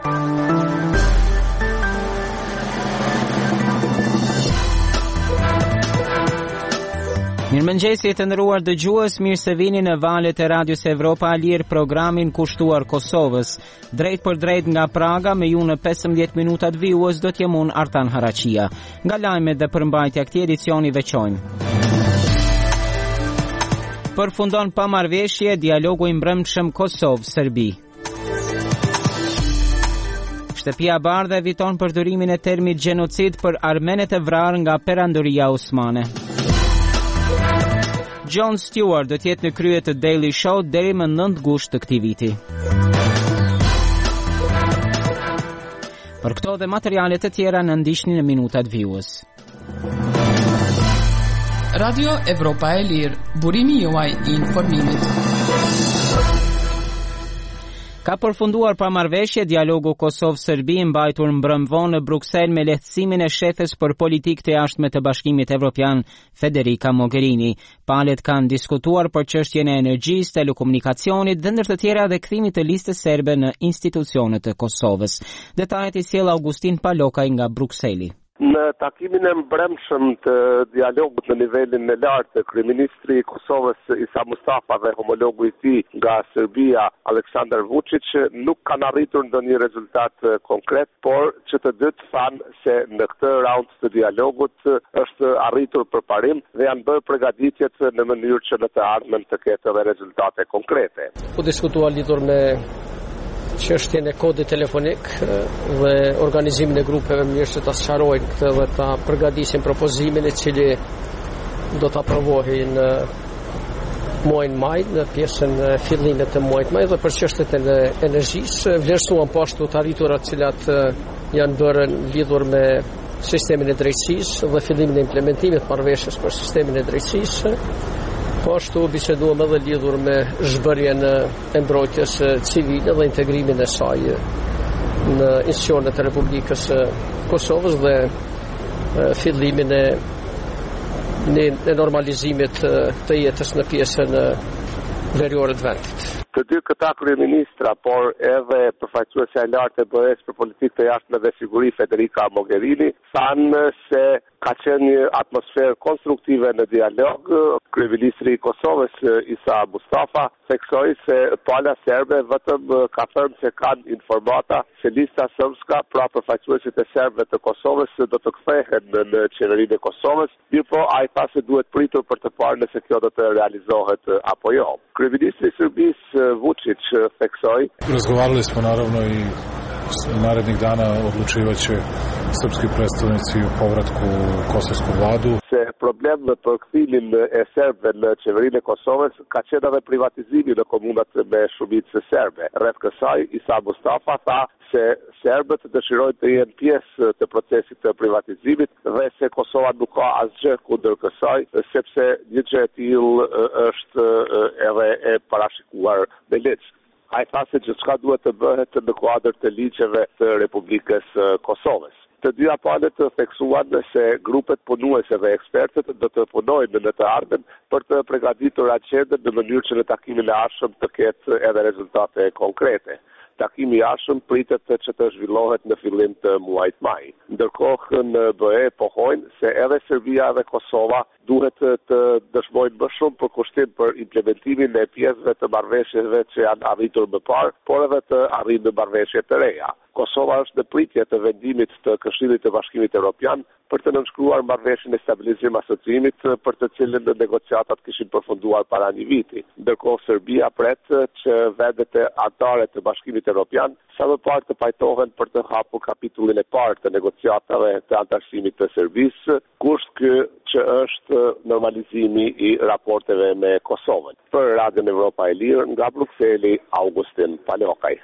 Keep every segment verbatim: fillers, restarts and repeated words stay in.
Mirëmëngjesi të nderuar dëgjues, mirë se vini në valët e Radios Evropa Alir, programin kushtuar Kosovës. Drejt për drejt nga Praga, me ju në pesëmbëdhjetë minutat vijues do t'jem unë Artan Haraqia. Nga lajmet dhe përmbajtja këtij edicioni veçojmë. Përfundon pa marrëveshje dialogu i mbrëmshëm Kosovë-Serbi. Shtëpia e Bardhë eviton përdorimin e termit gjenocid për armenet e vrarë nga perandoria osmane. Jon Stewart do t'jetë në krye të Daily Show deri më nëntë gusht të këtij viti. Për këto dhe materialet të tjera në ndiqni në minutat vijues. Radio Evropa e Lirë, burimi juaj i informimit. Ka përfunduar pa marrëveshje dialogu Kosovë-Serbi mbajtur mbrëmvon në Bruksel me lehtësimin e shefes për politikë të jashtme të Bashkimit Evropian Federica Mogherini. Palët kanë diskutuar për çështjen e energjisë, telekomunikacionit dhe ndër të tjera dhe kthimit të listës serbe në institucionet e Kosovës. Detajet i sjell Augustin Palokaj nga Brukseli. Në takimin e mbrëmshëm të dialogut në nivelin e lartë të kryeministri i Kosovës Isa Mustafa dhe homologu i tij nga Serbia Aleksandar Vučić nuk kanë arritur ndonjë rezultat konkret, por që të dytë thanë se në këtë raund të dialogut është arritur përparim dhe janë bërë përgatitjet në mënyrë që në të ardhmen të ketë edhe rezultate konkrete. U diskutuar lidhur me çështjen e kodit telefonik dhe organizimin e grupeve mënyrë që ta sqarojnë këtë dhe ta përgatisin propozimin i cili do të aprovohej në muajin maj, në pjesën e fillimit të muajit maj, dhe për çështjet e energjisë vlerësuan po ashtu të arriturat të cilat janë bërë lidhur me sistemin e drejtësisë dhe fillimin e implementimit të marrëveshjes për sistemin e drejtësisë. Po ashtu biseduam edhe lidhur me zhbërjen e mbrojtjes civile dhe integrimin e saj në institucionet e Republikës së Kosovës dhe fillimin e, e normalizimit të jetës në pjesën veriore të vendit. Të dy këta kryeministra, por edhe përfaqësuesja e lartë e B E-s për politikë të jashtme dhe siguri Federica Mogherini, thanë se ka qenë një atmosferë konstruktive në dialog. Kryeministri i Kosovës Isa Mustafa theksoi se pala serbe vetëm ka thënë se kanë informata se lista sërbska, pra përfaqësuesit e serbëve të Kosovës do të kthehen në qeverinë e Kosovës, mirëpo ai tha se duhet pritur për të parë nëse kjo do të realizohet apo jo. Kryeministri i Serbisë Vučić theksoi: Razgovarali smo naravno i narednih dana odlučivat će srpski predstavnici u povratku u kosovsku vladu. Se problem në përkthimin e serbëve në qeverinë e Kosovës ka qenë edhe privatizimi në komunat me shumicë serbe. Rreth kësaj Isa Mustafa tha se serbët dëshirojnë të jenë pjesë të procesit të privatizimit dhe se Kosova nuk ka asgjë kundër kësaj, sepse një gjë e tillë është edhe e parashikuar me ligj. Ai tha se gjithçka duhet të bëhet në kuadër të ligjeve të Republikës Kosovës. Të dyja palët të theksuan se grupet punuese dhe ekspertët do të punojnë në të ardhmen për të përgatitur agjendën në mënyrë që në takimin e ardhshëm të ketë edhe rezultate konkrete. Takimi i ardhshëm pritet që të zhvillohet në fillim të muajit maj. Ndërkohë në B E pohojnë se edhe Serbia dhe Kosova duhet të dëshmojnë më shumë për kushtim për implementimin e pjesëve të marrëveshjeve që janë arritur më parë, por edhe të arrijnë marrëveshje të reja. Kosova është në pritje të vendimit të Këshillit të Bashkimit Evropian për të nënshkruar marrëveshjen e stabilizim asociimit, për të cilën negociatat kishin përfunduar para një viti. Ndërkohë Serbia pret që vendet e anëtare të Bashkimit Evropian sa më parë të pajtohen për të hapur kapitullin e parë të negociatave të antarësimit të Serbisë, kusht ky që është normalizimi i raporteve me Kosovën. Për Radion Evropa e Lirë, nga Brukseli, Augustin Palokaj.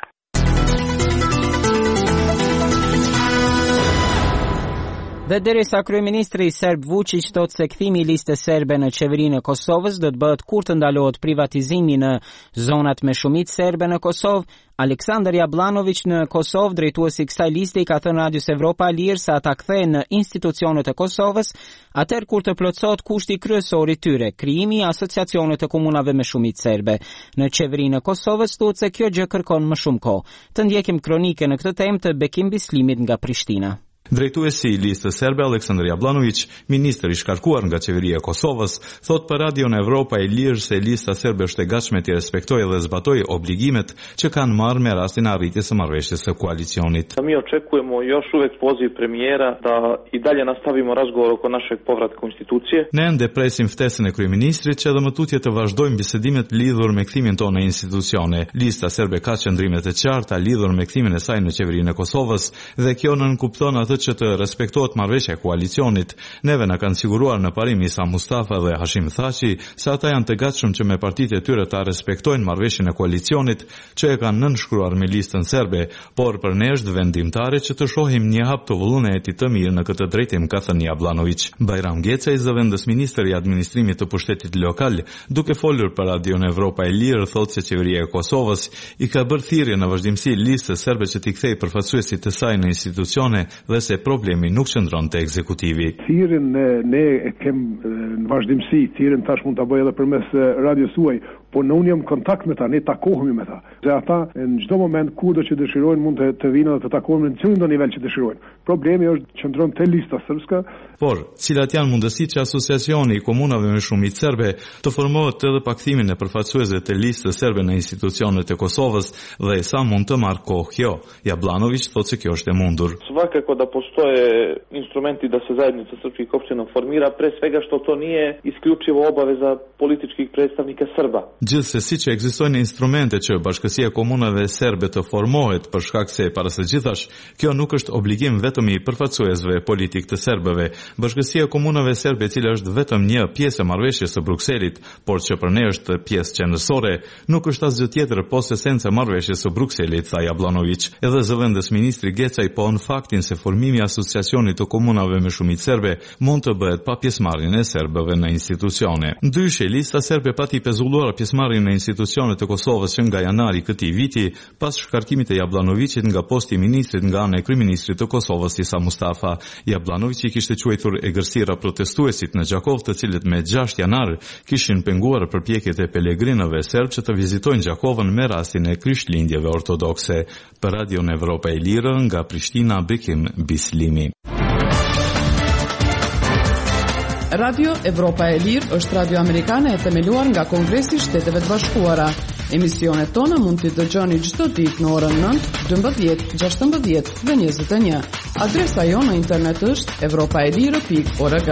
Dhe derisa kryeministri serb Vučić thot se kthimi i listës serbe në qeverinë e Kosovës do të bëhet kur të ndalohet privatizimi në zonat me shumicë serbe në Kosovë, Aleksandar Jablanović në Kosovë, drejtuesi i kësaj liste, i ka thënë Radios Evropa e Lirë se ata kthehen në institucionet e Kosovës, atëherë kur të plotësohet kushti kryesor i tyre, krijimi i asociacionit të komunave me shumicë serbe. Në qeverinë e Kosovës thuhet se kjo gjë kërkon më shumë kohë. Të ndjekim kronike në këtë temë të Bekim Bislimit nga Prishtina. Drejtuesi i listës serbe Aleksandar Jablanović, ministër i shkarkuar nga qeveria e Kosovës, thot për Radion Evropa e Lirë se lista serbe është e gatshme të respektojë dhe zbatojë obligimet që kanë marrë me rastin e arritjes së marrëveshjes së koalicionit. Mi očekujemo još uvek poziv premijera da i dalje nastavimo razgovor oko našeg povratka u institucije. Ne ende presim ftesën e kryeministrit që edhe më tutje të vazhdojmë bisedimet lidhur me kthimin tonë në institucione. Lista serbe ka qëndrimet e qarta lidhur me kthimin e saj në qeverinë e Kosovës dhe kjo nënkupton atë që të respektohet marrëveshja e koalicionit. Neve na kanë siguruar në parim Isa Mustafa dhe Hashim Thaçi se ata janë të gatshëm që me partitë e tyre ta respektojnë marrëveshjen e koalicionit që e kanë nënshkruar me listën serbe, por për ne është vendimtare që të shohim një hap të vullnetit të mirë në këtë drejtim, ka thënë Jablanović. Bajram Gecaj, zëvendës ministër i administrimit të pushtetit lokal, duke folur për Radion Evropa e Lirë, thotë se qeveria e Kosovës i ka bërë thirrje në vazhdimsi listës serbe që t'i kthejë përfaqësuesit të saj në institucione dhe se problemi nuk qëndron te ekzekutivi. Thirrjen ne, ne e kem në vazhdimsi, thirrjen tash mund ta bëj edhe përmes radios suaj, po në unë jam kontakt me ta, ne takohemi me ta. Dhe ata në çdo moment kudo që dëshirojnë mund të, të vinë dhe të takohen në cilin do nivel që dëshirojnë. Problemi është qëndron te lista sërbska. Por, cilat janë mundësitë që asociacioni i komunave me shumicë serbe të formohet edhe pa kthimin e përfaqësuesve të listës serbe në institucionet e Kosovës dhe sa mund të marrë kohë kjo. Jablanović thotë se kjo është e mundur. Svakako da postoje instrumenti da se zajednica srpskih opština formira, pre svega što to nije isključivo obaveza političkih predstavnika Srba. Gjithsesi që ekzistojnë instrumente që Bashkësia e Komunave Serbe të formohet për shkak se para së gjithash, kjo nuk është obligim vetëm i përfaqësuesve politik të serbëve. Bashkësia e Komunave Serbe, e cila është vetëm një pjesë e marrëveshjes së Brukselit, por që për ne është pjesë qendrësore, nuk është asgjë tjetër posa esenca e marrëveshjes së Brukselit, tha Jablanović. Edhe zëvendës ministri Gecaj po në faktin se formimi i asociacionit të komunave me shumicë serbe mund të bëhet pa pjesëmarrjen e serbëve në institucione. Ndryshe, lista serbe pati pezulluar pjesëmarrjen në institucionet të Kosovës që nga janari këtij viti, pas shkarkimit të Jablanovićit nga posti i ministrit nga ana e kryeministrit të Kosovës Isa Mustafa. Jablanović i kishte quajtur egërsira protestuesit në Gjakov, të cilët me gjashtë janar kishin penguar përpjekjet e pelegrinëve serb që të vizitojnë Gjakovën me rastin e krishtlindjeve ortodokse. Për Radion Evropa e Lirë, nga Prishtina, Bekim Bislimi. Radio Evropa e Lirë është radio amerikane e themeluar nga Kongresi i Shteteve të Bashkuara. Emisionet tona mund t'i dëgjoni çdo ditë në orën nëntë, dymbëdhjetë, gjashtëmbëdhjetë dhe njëzet e një. Adresa jonë në internet është evropaelire pikë org.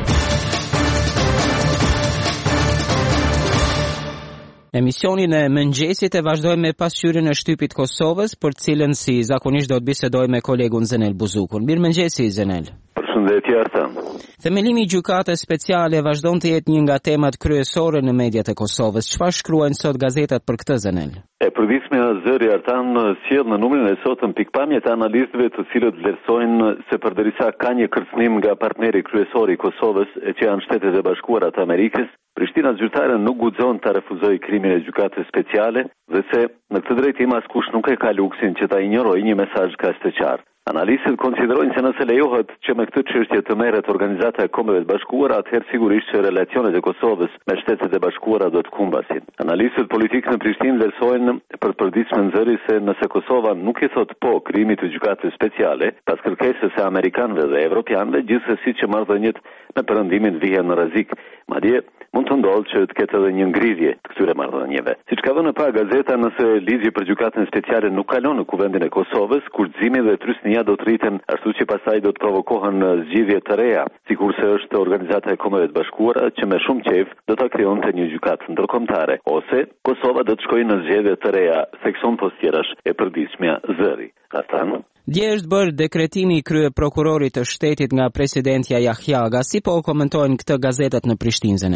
Emisionin e mëngjesit e vazhdojmë me pasqyrjen e shtypit Kosovës, për cilën si zakonisht do të bisedoj me kolegun Zenel Buzukun. Mirëmëngjesi Zenel. Përshëndetje Artan. Themelimi i gjykatës speciale vazhdon të jetë një nga temat kryesore në mediat e Kosovës. Çfarë shkruajnë sot gazetat për këtë, Zenel? E përditshmja zëri Artan sjell në numrin e sotëm pikpamjet e analistëve të cilët vlerësojnë se përderisa ka një kërcënim nga partneri kryesor i Kosovës, e që janë Shtetet e Bashkuara të Amerikës, Prishtina zyrtare nuk guxon ta refuzojë krimin e gjykatës speciale dhe se në këtë drejtim askush nuk e ka luksin që ta injorojë një mesazh kaq të qartë. Analistët konsiderojnë se nëse lejohet që me këtë çështje të merret Organizata e Kombeve të Bashkuara, atëherë sigurisht që relacionet e Kosovës me Shtetet e Bashkuara do të humbasin. Analistët politikë në Prishtinë vlerësojnë për përditshmën zëri se nëse Kosova nuk i thot po krimit të gjykatës speciale, pas kërkesës së amerikanëve dhe evropianëve, gjithsesi që marrëdhëniet me perëndimin vihen në rrezik. Madje mund të ndodhë që të ketë edhe një ngridhje të këtyre marrëdhënieve. Siç ka vënë pa gazeta, nëse ligji për gjykatën speciale nuk kalon në kuvendin e Kosovës, kurrëzimi dhe trysnia do të rriten, ashtu që pastaj do të provokohen zgjidhje të reja, sikurse është Organizata e Kombeve të Bashkuara që me shumë qejf do ta krijonte një gjykatë ndërkombëtare, ose Kosova do të shkojë në zgjedhje të reja, seksion post tjerash e përditshmja zëri. Atan. Dje është bërë dekretimi i krye prokurorit të shtetit nga presidentja Jahjaga. Si po komentojnë këtë gazetat në Prishtinë, Zenel?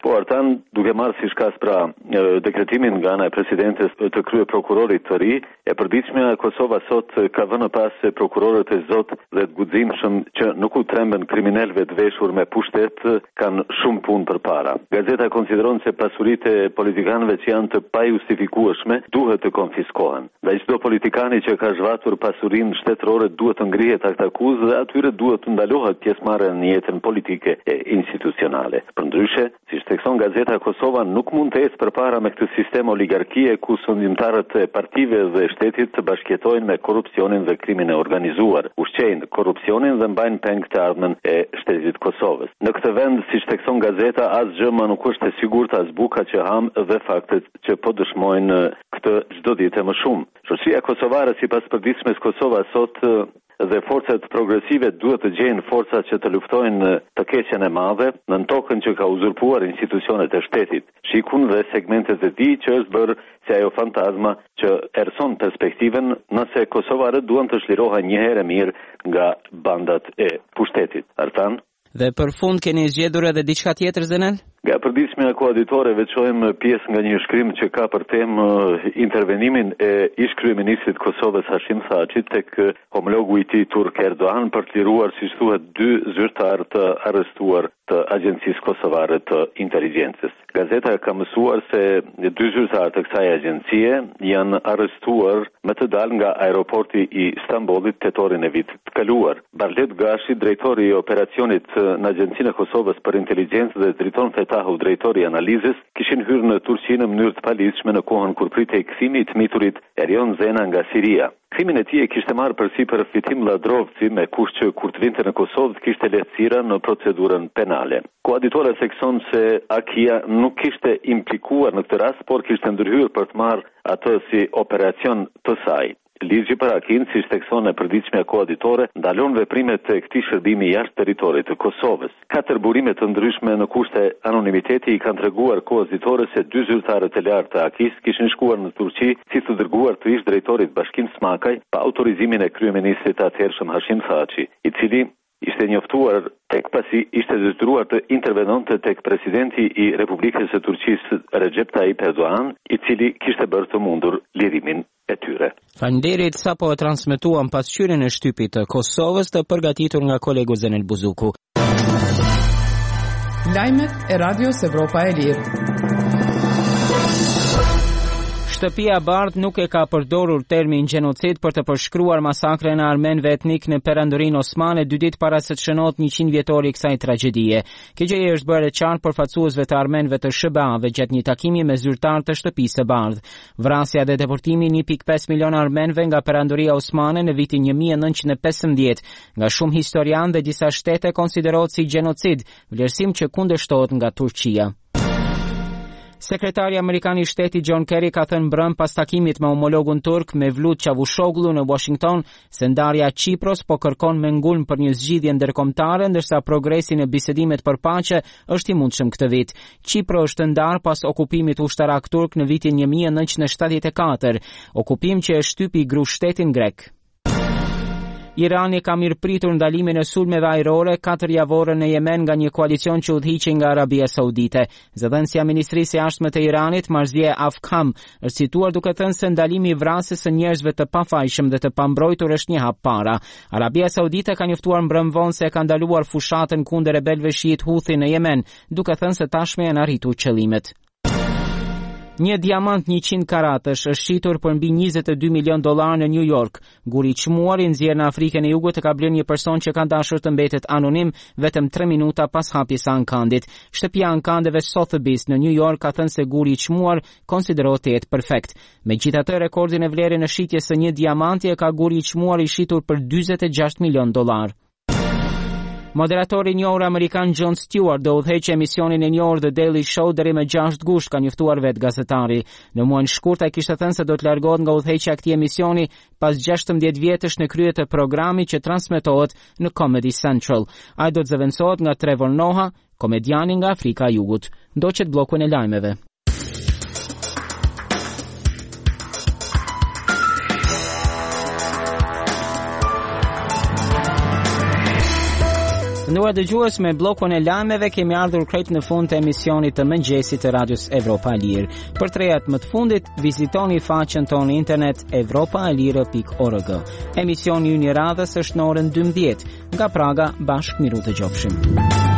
Po Artan, duke marrë si shkas pra dekretimin nga ana e presidentes të krye prokurorit të ri, e përditshmja Kosova sot ka vënë pas se prokurorët e Zot dhe të guximshëm që nuk u trembën kriminalëve të veshur me pushtet kanë shumë punë përpara. Gazeta konsideron se pasuritë e politikanëve që janë të pajustifikueshme duhet të konfiskohen. Dhe çdo politikani që ka zhvatur pasurinë shtetërore duhet të ngrihet akt akuzë dhe atyre duhet të ndalohet pjesëmarrja në jetën politike e institucionale. Përndryshe, siç thekson gazeta, Kosova nuk mund të ecë përpara me këtë sistem oligarkie ku sundimtarët e partive dhe shtetit të bashkëjetojnë me korrupsionin dhe krimin e organizuar, ushqejnë korrupsionin dhe mbajnë peng të ardhmen e shtetit Kosovës. Në këtë vend, siç thekson gazeta, asgjë më nuk është e sigurt as buka që ham dhe faktet që po dëshmojnë këtë çdo ditë më shumë. Shoqëria kosovare sipas përditshmes Kosova sot dhe forcat progresive duhet të gjejnë forca që të luftojnë të keqen e madhe në tokën që ka uzurpuar institucionet e shtetit, shikun dhe segmentet e tij që është bërë si ajo fantazma që erson perspektiven nëse kosovarët duan të shlirohen një herë mirë nga bandat e pushtetit. Artan? Dhe për fund keni zgjedhur edhe diçka tjetër, Zenel? Nga përditshmja koaditore veçojmë pjesë nga një shkrim që ka për temë intervenimin e ish kryeministrit Kosovës Hashim Thaçit tek homologu i tij turk Erdogan për të liruar, siç thuhet, dy zyrtar të arrestuar të Agjencisë Kosovare të Inteligjencës. Gazeta ka mësuar se dy zyrtar të kësaj agjencie janë arrestuar me të dalë nga aeroporti i Stambollit tetorin e vitit të kaluar. Barlet Gashi, drejtori i operacionit në Agjencinë e Kosovës për Inteligjencë dhe Driton Fetahu, drejtori i analizës, kishin hyrë në Turqi në mënyrë të paligjshme në kohën kur pritej kthimi i të miturit Erion Zena nga Siria. Krimin e tij e kishte marrë përsipër Fitim Ladrovci me kusht që kur të vinte në Kosovë të kishte lehtësira në procedurën penale. Koaditora thekson se A K I-a nuk kishte implikuar në këtë rast, por kishte ndërhyrë për të marrë atë si operacion të saj. Ligji për A K I-n, siç thekson e përditshmja koaditore, ndalon veprimet e këtij shërbimi jashtë territorit të Kosovës. Katër burime të ndryshme në kushte anonimiteti i kanë treguar koaditore se dy zyrtarët e lartë të A K I-s kishin shkuar në Turqi si të dërguar të ish drejtorit Bashkim Smakaj pa autorizimin e kryeministrit atëhershëm Hashim Thaçi, i cili ishte njoftuar tek pasi ishte detyruar të intervenonte tek presidenti i Republikës së Turqisë Recep Tayyip Erdogan, i cili kishte bërë të mundur lirimin e tyre. Faleminderit, sapo e transmetuam pasqyrjen e shtypit të Kosovës të përgatitur nga kolegu Zenel Buzuku. Lajmet e Radios Evropa e Lirë. Shtëpia Bardh nuk e ka përdorur termin gjenocid për të përshkruar masakren e armenëve etnik në perandorinë osmane dy ditë para se të shënohet njëqind vjetori i kësaj tragjedie. Kjo gjë është bërë e qartë përfaqësuesve të armenëve të S B A-ve gjatë një takimi me zyrtar të shtëpisë së Bardh. Vrasja dhe deportimi një pikë pesë milion armenëve nga perandoria osmane në vitin një mijë e nëntëqind e pesëmbëdhjetë nga shumë historianë dhe disa shtete konsiderohet si gjenocid, vlerësim që kundërshtohet nga Turqia. Sekretari Amerikan i Shtetit John Kerry ka thënë mbrëm pas takimit me homologun turk Mevlut Çavuşoglu në Washington se ndarja e Çipros po kërkon me ngulm për një zgjidhje ndërkombëtare, ndërsa progresi në bisedimet për paqe është i mundshëm këtë vit. Çipro është ndarë pas okupimit ushtarak turk në vitin një mijë e nëntëqind e shtatëdhjetë e katër, okupim që e shtypi gru shtetin grek. Irani ka mirëpritur ndalimin e sulmeve ajrore katër javore në Yemen nga një koalicion që udhëhiqej nga Arabia Saudite. Zëdhënësia e Ministrisë së Jashtme të Iranit, Marzieh Afkham, është cituar duke thënë se ndalimi i vrasjes së njerëzve të pafajshëm dhe të pambrojtur është një hap para. Arabia Saudite ka njoftuar mbrëm vonë se ka ndaluar fushatën kundër rebelëve shiit Houthi në Yemen, duke thënë se tashmë janë arritur qëllimet. Një diamant njëqind karatësh është shitur për mbi njëzet e dy milion dollar në New York. Guri i çmuar i nxjerrë në Afrikën e Jugut e ka blerë një person që ka dashur të mbetet anonim vetëm tre minuta pas hapjes së ankandit. Shtëpia e ankandeve Sotheby's në New York ka thënë se guri i çmuar konsiderohet të jetë perfekt. Megjithatë, rekordin e vlerës në shitjes së një diamanti e ka guri i çmuar i shitur për dyzet e gjashtë milion dollar. Moderatori i njohur amerikan Jon Stewart do udhëheqë emisionin e njohur The Daily Show deri më gjashtë gusht, ka njoftuar vetë gazetari. Në muajin shkurt ai kishte thënë se do të largohet nga udhëheqja e këtij emisioni pas gjashtëmbëdhjetë vjetësh në krye të programit që transmetohet në Comedy Central. Ai do të zëvendësohet nga Trevor Noah, komediani nga Afrika e Jugut. Ndoqet bllokun e lajmeve. Nduar dëgjues, me bllokun e lajmeve kemi ardhur krejt në fund të emisionit të mëngjesit të Radios Evropa e Lirë. Për të rejat më të fundit, vizitoni faqen tonë internet evropa e lirë pikë org. Emisioni i një radhës është në orën dymbëdhjetë. Nga Praga, bashkë miru të gjofshim.